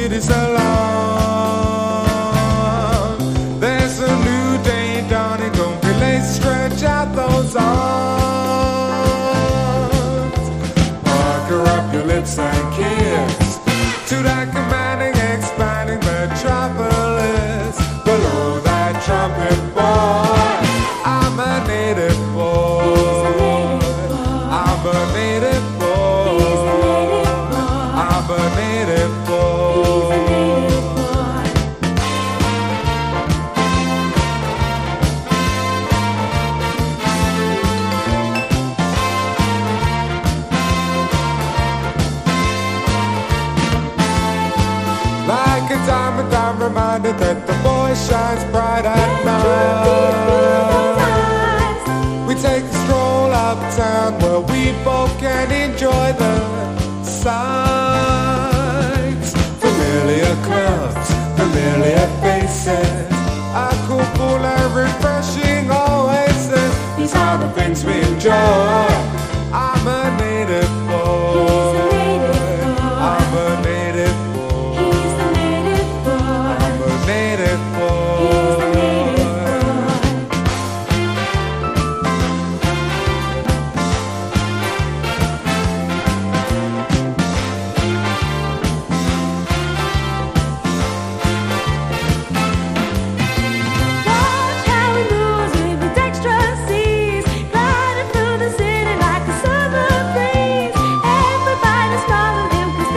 city salon. There's a new day dawning, don't be late, stretch out those arms. Pucker up your lips and kiss to that commanding, expanding metropolis. Below that trumpet boy, I'm a native boy. I'm a native boy. I'm a native boy. Like a diamond, I'm reminded that the boy shines bright at night. We take a stroll uptown where we both can enjoy the sights. Familiar clubs, familiar faces, a cool pool and refreshing oasis. These are the things we enjoy.